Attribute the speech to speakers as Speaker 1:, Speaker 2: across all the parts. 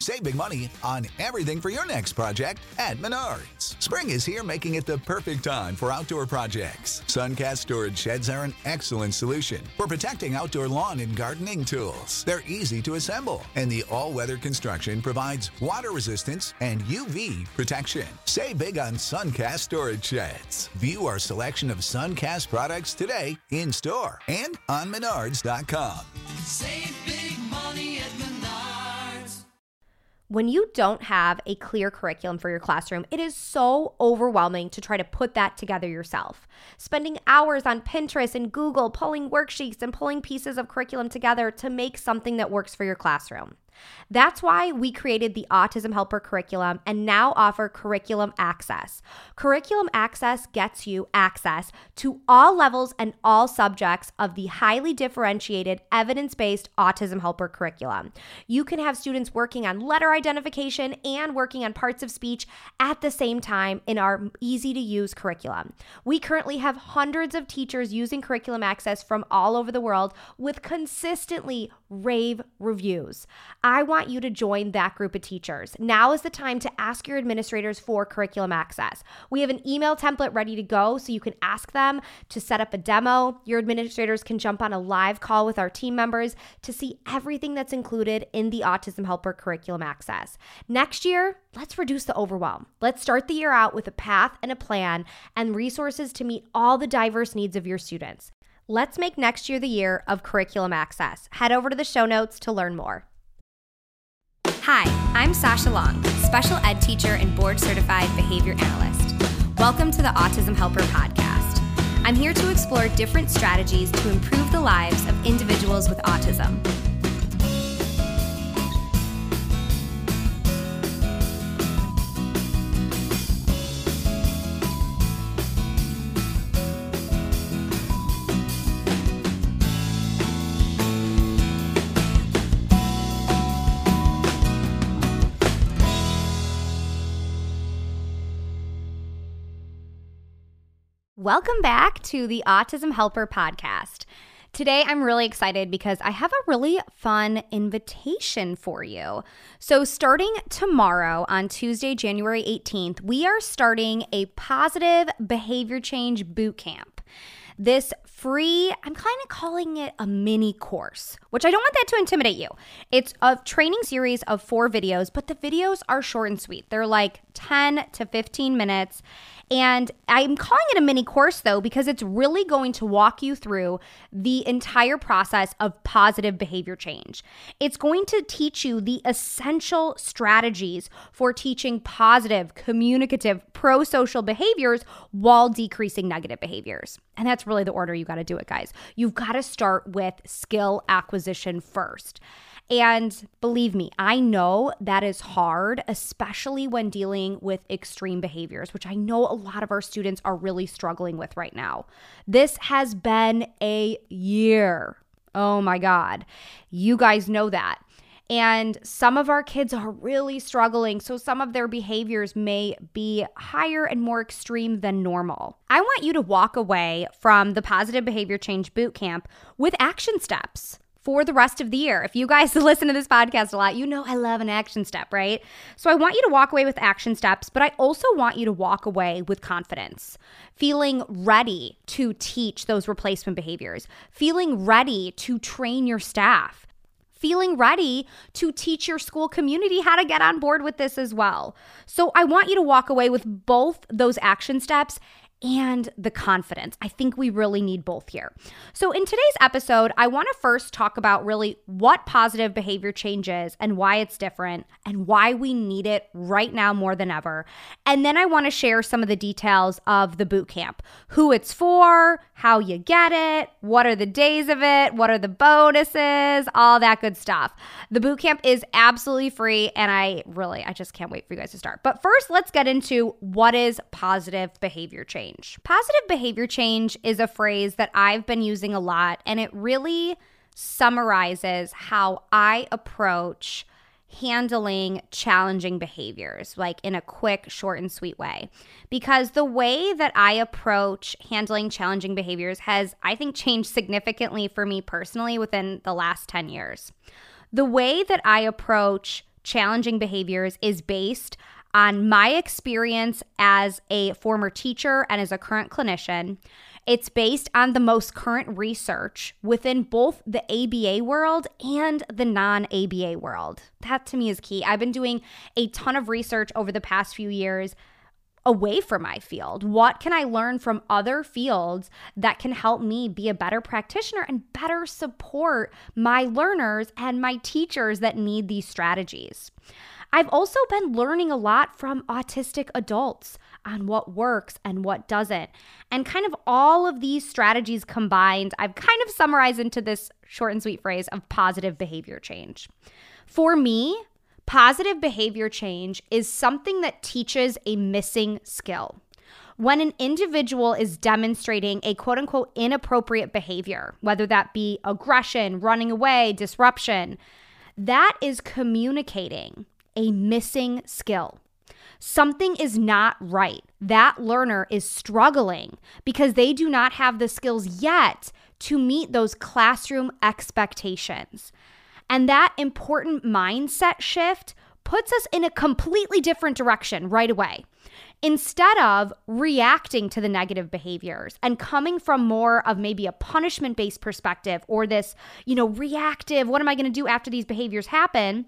Speaker 1: Save big money on everything for your next project at Menards. Spring is here, making it the perfect time for outdoor projects. Suncast storage sheds are an excellent solution for protecting outdoor lawn and gardening tools. They're easy to assemble, and the all-weather construction provides water resistance and UV protection. Save big on Suncast storage sheds. View our selection of Suncast products today in store and on Menards.com.
Speaker 2: Save big money at Menards.
Speaker 3: When you don't have a clear curriculum for your classroom, it is so overwhelming to try to put that together yourself. Spending hours on Pinterest and Google, pulling worksheets and pulling pieces of curriculum together to make something that works for your classroom. That's why we created the Autism Helper curriculum and now offer Curriculum Access. Curriculum Access gets you access to all levels and all subjects of the highly differentiated, evidence-based Autism Helper curriculum. You can have students working on letter identification and working on parts of speech at the same time in our easy-to-use curriculum. We currently have hundreds of teachers using Curriculum Access from all over the world with consistently rave reviews. I want you to join that group of teachers. Now is the time to ask your administrators for Curriculum Access. We have an email template ready to go, so you can ask them to set up a demo. Your administrators can jump on a live call with our team members to see everything that's included in the Autism Helper Curriculum Access. Next year, let's reduce the overwhelm. Let's start the year out with a path and a plan and resources to meet all the diverse needs of your students. Let's make next year the year of Curriculum Access. Head over to the show notes to learn more. Hi, I'm Sasha Long, special ed teacher and board-certified behavior analyst. Welcome to the Autism Helper podcast. I'm here to explore different strategies to improve the lives of individuals with autism. Welcome back to the Autism Helper podcast. Today, I'm really excited because I have a really fun invitation for you. So starting tomorrow on Tuesday, January 18th, we are starting a positive behavior change boot camp. This free, I'm kind of calling it a mini course, which I don't want that to intimidate you. It's a training series of 4 videos, but the videos are short and sweet. They're like 10 to 15 minutes. And I'm calling it a mini course though, because it's really going to walk you through the entire process of positive behavior change. It's going to teach you the essential strategies for teaching positive, communicative, pro-social behaviors while decreasing negative behaviors. And that's really the order you got to do it, guys. You've got to start with skill acquisition first. And believe me, I know that is hard, especially when dealing with extreme behaviors, which I know a lot of our students are really struggling with right now. This has been a year. Oh my God. You guys know that. And some of our kids are really struggling, so some of their behaviors may be higher and more extreme than normal. I want you to walk away from the Positive Behavior Change Bootcamp with action steps for the rest of the year. If you guys listen to this podcast a lot, you know I love an action step, right? So I want you to walk away with action steps, but I also want you to walk away with confidence, feeling ready to teach those replacement behaviors, feeling ready to train your staff, feeling ready to teach your school community how to get on board with this as well. So I want you to walk away with both those action steps and the confidence. I think we really need both here. So in today's episode, I want to first talk about really what positive behavior change is and why it's different and why we need it right now more than ever. And then I want to share some of the details of the boot camp, who it's for, how you get it, what are the days of it, what are the bonuses, all that good stuff. The boot camp is absolutely free, and I just can't wait for you guys to start. But first, let's get into what is positive behavior change. Positive behavior change is a phrase that I've been using a lot, and it really summarizes how I approach handling challenging behaviors, like in a quick, short, and sweet way. Because the way that I approach handling challenging behaviors has, I think, changed significantly for me personally within the last 10 years. The way that I approach challenging behaviors is based on my experience as a former teacher and as a current clinician. It's based on the most current research within both the ABA world and the non-ABA world. That to me is key. I've been doing a ton of research over the past few years away from my field. What can I learn from other fields that can help me be a better practitioner and better support my learners and my teachers that need these strategies? I've also been learning a lot from autistic adults on what works and what doesn't. And kind of all of these strategies combined, I've kind of summarized into this short and sweet phrase of positive behavior change. For me, positive behavior change is something that teaches a missing skill. When an individual is demonstrating a quote unquote inappropriate behavior, whether that be aggression, running away, disruption, that is communicating a missing skill. Something is not right. That learner is struggling because they do not have the skills yet to meet those classroom expectations. And that important mindset shift puts us in a completely different direction right away. Instead of reacting to the negative behaviors and coming from more of maybe a punishment-based perspective or this, reactive, what am I going to do after these behaviors happen?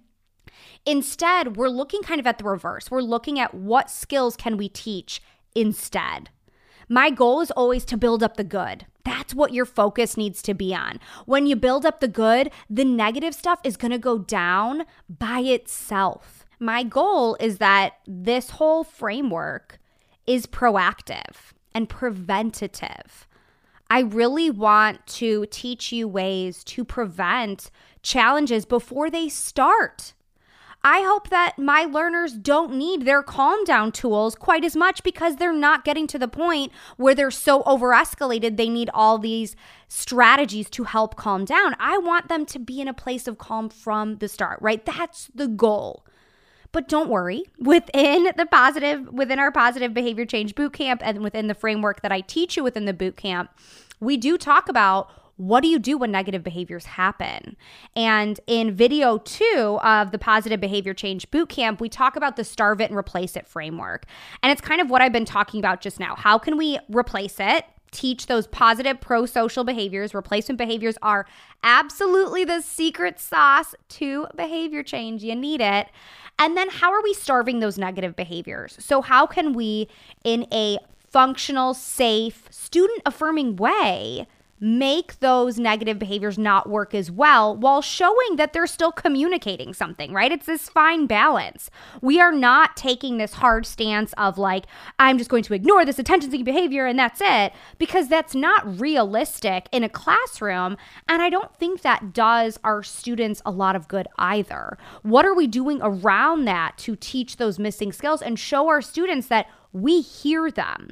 Speaker 3: Instead, we're looking kind of at the reverse. We're looking at what skills can we teach instead. My goal is always to build up the good. That's what your focus needs to be on. When you build up the good, the negative stuff is going to go down by itself. My goal is that this whole framework is proactive and preventative. I really want to teach you ways to prevent challenges before they start. I hope that my learners don't need their calm down tools quite as much because they're not getting to the point where they're so over-escalated they need all these strategies to help calm down. I want them to be in a place of calm from the start, right? That's the goal. But don't worry, within our positive behavior change bootcamp and within the framework that I teach you within the bootcamp, we do talk about what do you do when negative behaviors happen? And in video 2 of the Positive Behavior Change Bootcamp, we talk about the Starve It and Replace It framework. And it's kind of what I've been talking about just now. How can we replace it? Teach those positive pro-social behaviors. Replacement behaviors are absolutely the secret sauce to behavior change. You need it. And then how are we starving those negative behaviors? So how can we, in a functional, safe, student-affirming way, make those negative behaviors not work as well while showing that they're still communicating something, right? It's this fine balance. We are not taking this hard stance of like, I'm just going to ignore this attention-seeking behavior and that's it, because that's not realistic in a classroom. And I don't think that does our students a lot of good either. What are we doing around that to teach those missing skills and show our students that we hear them?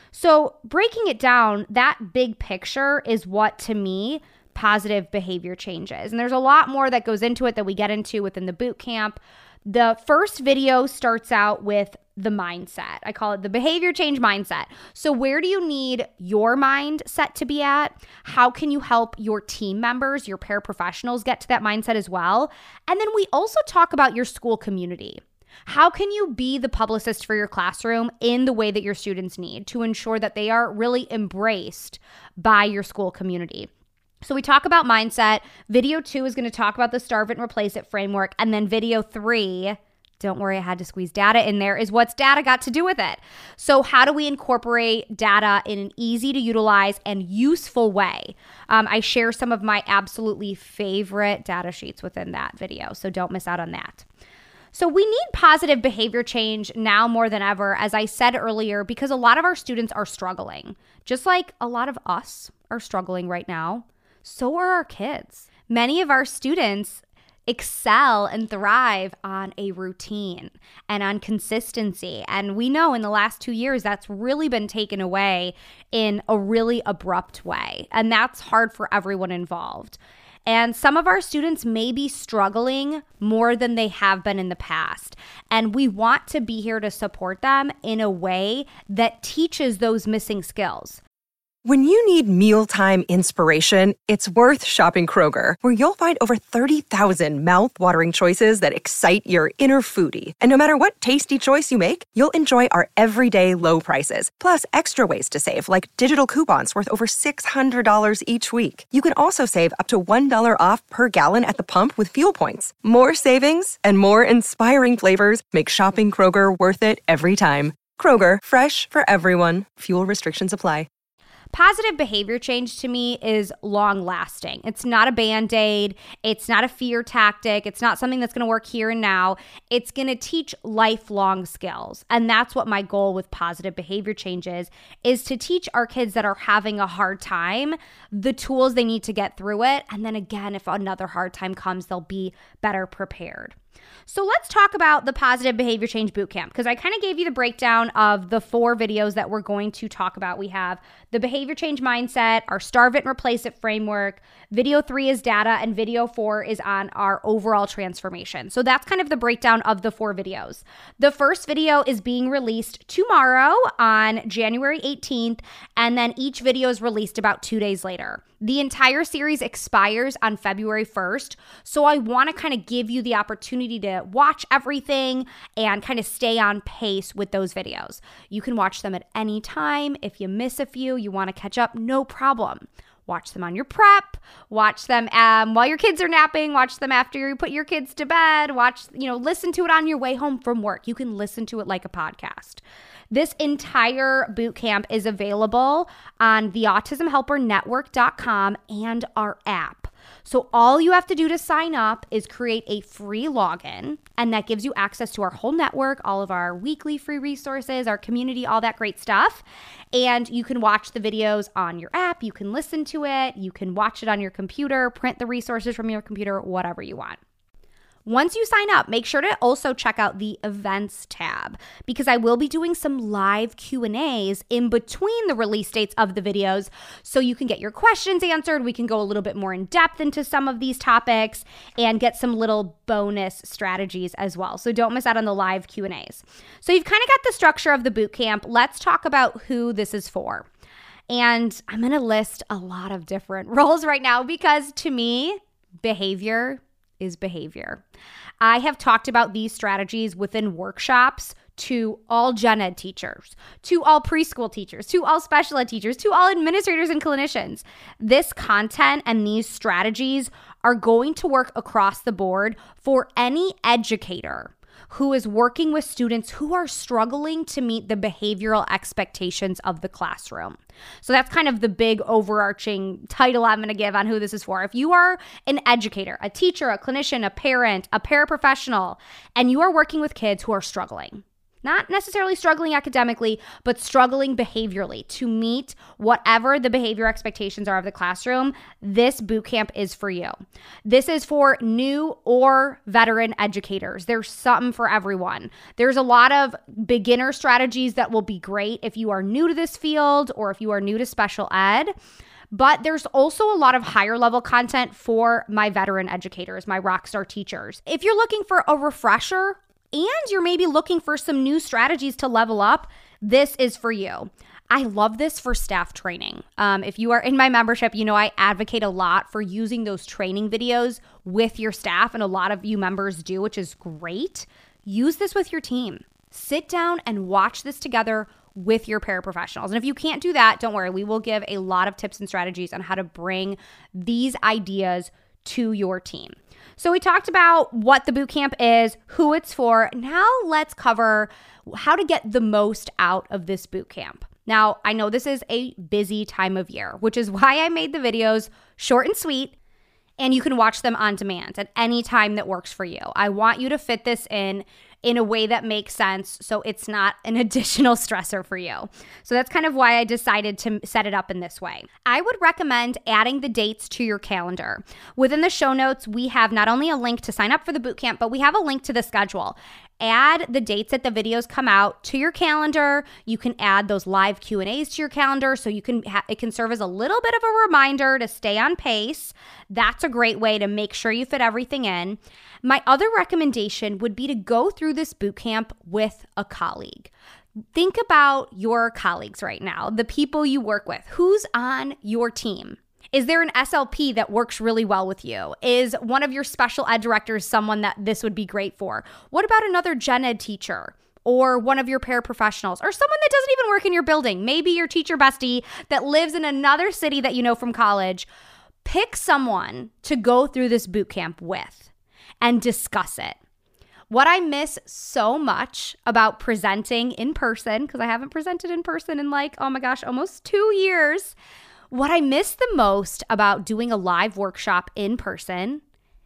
Speaker 3: So breaking it down, that big picture is what, to me, positive behavior changes. And there's a lot more that goes into it that we get into within the boot camp. The first video starts out with the mindset. I call it the behavior change mindset. So where do you need your mindset to be at? How can you help your team members, your paraprofessionals get to that mindset as well? And then we also talk about your school community. How can you be the publicist for your classroom in the way that your students need to ensure that they are really embraced by your school community? So we talk about mindset. Video 2 is going to talk about the Starve It and Replace It framework. And then video 3, don't worry, I had to squeeze data in there, is what's data got to do with it? So how do we incorporate data in an easy to utilize and useful way? I share some of my absolutely favorite data sheets within that video, so don't miss out on that. So we need positive behavior change now more than ever, as I said earlier, because a lot of our students are struggling. Just like a lot of us are struggling right now, so are our kids. Many of our students excel and thrive on a routine and on consistency. And we know in the last 2 years, that's really been taken away in a really abrupt way. And that's hard for everyone involved. And some of our students may be struggling more than they have been in the past. And we want to be here to support them in a way that teaches those missing skills.
Speaker 4: When you need mealtime inspiration, it's worth shopping Kroger, where you'll find over 30,000 mouth-watering choices that excite your inner foodie. And no matter what tasty choice you make, you'll enjoy our everyday low prices, plus extra ways to save, like digital coupons worth over $600 each week. You can also save up to $1 off per gallon at the pump with fuel points. More savings and more inspiring flavors make shopping Kroger worth it every time. Kroger, fresh for everyone. Fuel restrictions apply.
Speaker 3: Positive behavior change to me is long lasting. It's not a Band-Aid. It's not a fear tactic. It's not something that's going to work here and now. It's going to teach lifelong skills. And that's what my goal with positive behavior change is to teach our kids that are having a hard time the tools they need to get through it. And then again, if another hard time comes, they'll be better prepared. So let's talk about the Positive Behavior Change Bootcamp, because I kind of gave you the breakdown of the 4 videos that we're going to talk about. We have the Behavior Change Mindset, our Starve It and Replace It framework. Video 3 is data, and video 4 is on our overall transformation. So that's kind of the breakdown of the 4 videos. The first video is being released tomorrow on January 18th, and then each video is released about 2 days later. The entire series expires on February 1st, so I want to kind of give you the opportunity to watch everything and kind of stay on pace with those videos. You can watch them at any time. If you miss a few, you want to catch up, no problem. Watch them on your prep, watch them while your kids are napping, watch them after you put your kids to bed, listen to it on your way home from work. You can listen to it like a podcast. This entire boot camp is available on the autismhelpernetwork.com and our app. So all you have to do to sign up is create a free login, and that gives you access to our whole network, all of our weekly free resources, our community, all that great stuff. And you can watch the videos on your app, you can listen to it, you can watch it on your computer, print the resources from your computer, whatever you want. Once you sign up, make sure to also check out the events tab, because I will be doing some live Q&As in between the release dates of the videos so you can get your questions answered. We can go a little bit more in depth into some of these topics and get some little bonus strategies as well. So don't miss out on the live Q&As. So you've kind of got the structure of the boot camp. Let's talk about who this is for. And I'm going to list a lot of different roles right now because to me, behavior is behavior. I have talked about these strategies within workshops to all gen ed teachers, to all preschool teachers, to all special ed teachers, to all administrators and clinicians. This content and these strategies are going to work across the board for any educator who is working with students who are struggling to meet the behavioral expectations of the classroom. So that's kind of the big overarching title I'm going to give on who this is for. If you are an educator, a teacher, a clinician, a parent, a paraprofessional, and you are working with kids who are struggling, not necessarily struggling academically, but struggling behaviorally to meet whatever the behavior expectations are of the classroom, this bootcamp is for you. This is for new or veteran educators. There's something for everyone. There's a lot of beginner strategies that will be great if you are new to this field or if you are new to special ed. But there's also a lot of higher level content for my veteran educators, my rockstar teachers. If you're looking for a refresher, and you're maybe looking for some new strategies to level up, this is for you. I love this for staff training. If you are in my membership, you know I advocate a lot for using those training videos with your staff, and a lot of you members do, which is great. Use this with your team. Sit down and watch this together with your paraprofessionals. And if you can't do that, don't worry. We will give a lot of tips and strategies on how to bring these ideas to your team. So we talked about what the bootcamp is, who it's for. Now let's cover how to get the most out of this bootcamp. Now, I know this is a busy time of year, which is why I made the videos short and sweet, and you can watch them on demand at any time that works for you. I want you to fit this in a way that makes sense so it's not an additional stressor for you. So that's kind of why I decided to set it up in this way. I would recommend adding the dates to your calendar. Within the show notes, we have not only a link to sign up for the bootcamp, but we have a link to the schedule. Add the dates that the videos come out to your calendar. You can add those live Q&As to your calendar so you can it can serve as a little bit of a reminder to stay on pace. That's a great way to make sure you fit everything in. My other recommendation would be to go through this boot camp with a colleague. Think about your colleagues right now, the people you work with. Who's on your team? Is there an SLP that works really well with you? Is one of your special ed directors someone that this would be great for? What about another gen ed teacher or one of your paraprofessionals or someone that doesn't even work in your building? Maybe your teacher bestie that lives in another city that you know from college. Pick someone to go through this boot camp with and discuss it. What I miss so much about presenting in person, because I haven't presented in person in almost 2 years. What I miss the most about doing a live workshop in person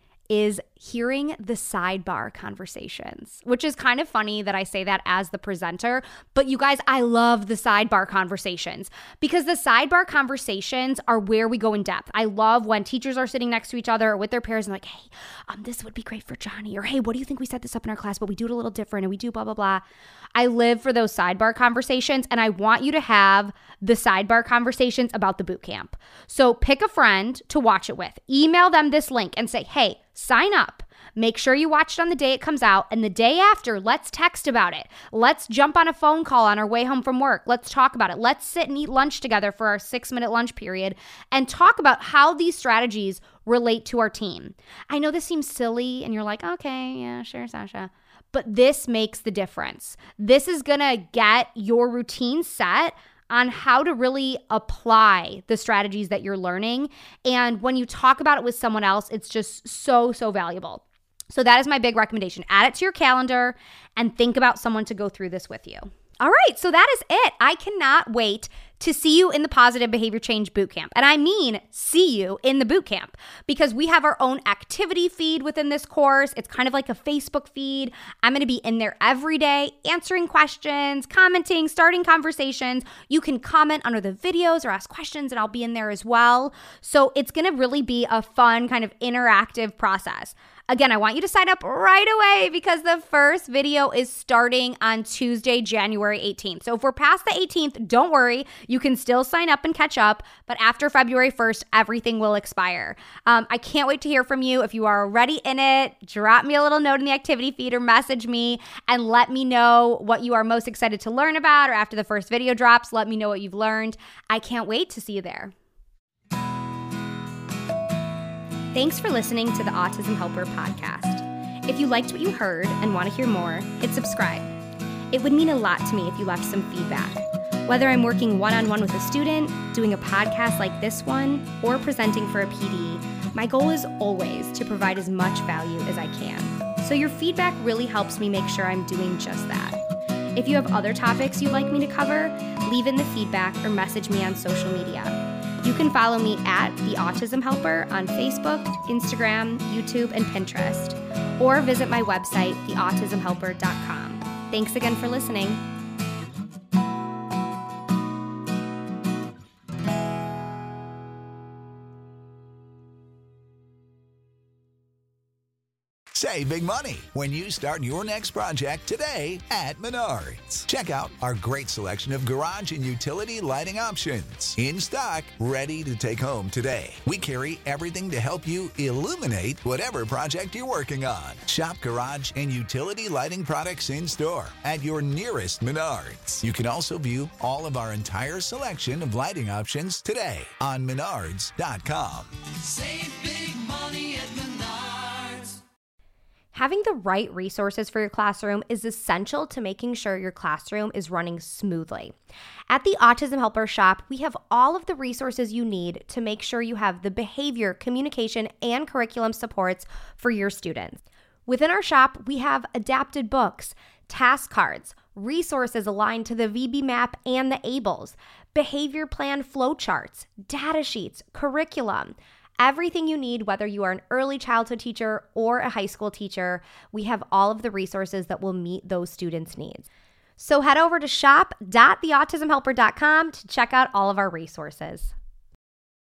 Speaker 3: is hearing the sidebar conversations, which is kind of funny that I say that as the presenter. But you guys, I love the sidebar conversations because the sidebar conversations are where we go in depth. I love when teachers are sitting next to each other or with their peers and like, hey, this would be great for Johnny, or hey, what do you think we set this up in our class, but we do it a little different and we do blah, blah, blah. I live for those sidebar conversations, and I want you to have the sidebar conversations about the boot camp. So pick a friend to watch it with. Email them this link and say, hey, sign up. Make sure you watch it on the day it comes out, and the day after, let's text about it. Let's jump on a phone call on our way home from work. Let's talk about it. Let's sit and eat lunch together for our 6-minute lunch period and talk about how these strategies relate to our team. I know this seems silly, and you're like, okay, yeah, sure, Sasha. But this makes the difference. This is going to get your routine set on how to really apply the strategies that you're learning. And when you talk about it with someone else, it's just so, so valuable. So that is my big recommendation. Add it to your calendar and think about someone to go through this with you. All right, so that is it. I cannot wait to see you in the Positive Behavior Change Bootcamp. And I mean see you in the bootcamp, because we have our own activity feed within this course. It's kind of like a Facebook feed. I'm going to be in there every day answering questions, commenting, starting conversations. You can comment under the videos or ask questions, and I'll be in there as well. So it's going to really be a fun kind of interactive process. Again, I want you to sign up right away because the first video is starting on Tuesday, January 18th. So if we're past the 18th, don't worry. You can still sign up and catch up. But after February 1st, everything will expire. I can't wait to hear from you. If you are already in it, drop me a little note in the activity feed or message me and let me know what you are most excited to learn about. Or after the first video drops, let me know what you've learned. I can't wait to see you there. Thanks for listening to the Autism Helper podcast. If you liked what you heard and want to hear more, hit subscribe. It would mean a lot to me if you left some feedback. Whether I'm working one-on-one with a student, doing a podcast like this one, or presenting for a PD, my goal is always to provide as much value as I can. So your feedback really helps me make sure I'm doing just that. If you have other topics you'd like me to cover, leave in the feedback or message me on social media. You can follow me at The Autism Helper on Facebook, Instagram, YouTube, and Pinterest, or visit my website, theautismhelper.com. Thanks again for listening.
Speaker 1: Save big money when you start your next project today at Menards. Check out our great selection of garage and utility lighting options. In stock, ready to take home today. We carry everything to help you illuminate whatever project you're working on. Shop garage and utility lighting products in store at your nearest Menards. You can also view all of our entire selection of lighting options today on Menards.com.
Speaker 2: Save big money at Menards.
Speaker 3: Having the right resources for your classroom is essential to making sure your classroom is running smoothly. At the Autism Helper Shop, we have all of the resources you need to make sure you have the behavior, communication, and curriculum supports for your students. Within our shop, we have adapted books, task cards, resources aligned to the VB map and the ABLES, behavior plan flowcharts, data sheets, curriculum. Everything you need, whether you are an early childhood teacher or a high school teacher, we have all of the resources that will meet those students' needs. So head over to shop.theautismhelper.com to check out all of our resources.